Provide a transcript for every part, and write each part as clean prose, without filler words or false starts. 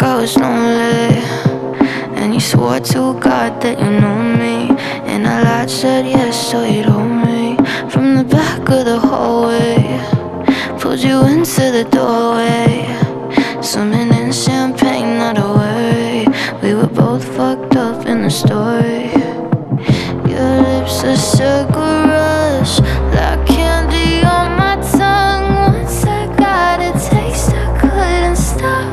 I was lonely, and you swore to God that you knew me, and I lied, said yes, so you'd hold me from the back of the hallway, pulled you into the doorway, swimming in champagne, not a worry. We were both fucked up in the story. Your lips are sugar rush, like candy on my tongue. Once I got a taste, I couldn't stop.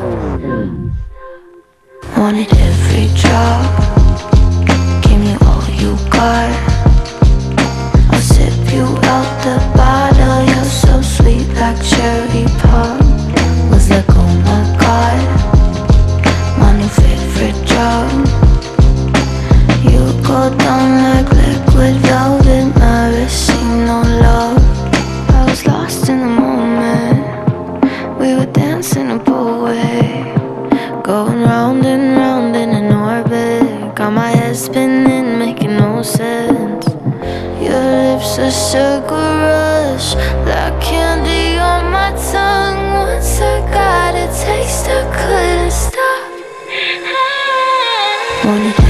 Wanted every drop, give me all you got. I'll sip you out the bottle, you're so sweet like cherry pop. Was like, oh my God, my new favorite drug. You go down like liquid velvet, maraschino love. I was lost in the moment, we were dancing a way, going round and round in an orbit. Got my head spinning, making no sense. Your lips are sugar rush, like candy on my tongue. Once I got a taste, I couldn't stop. Wanted